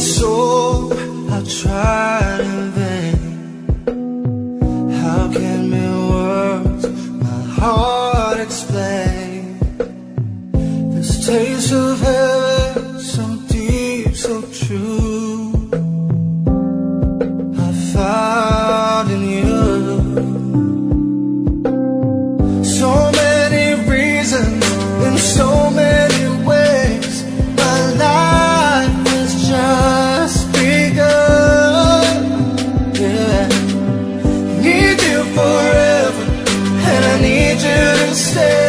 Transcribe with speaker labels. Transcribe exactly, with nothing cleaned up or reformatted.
Speaker 1: soul, I tried in vain. How can mere words, my heart explain this taste of heaven, so deep, so true, I found in you. So many reasons, in so many ways, my life has just begun. Yeah, need you forever, and I need you to stay.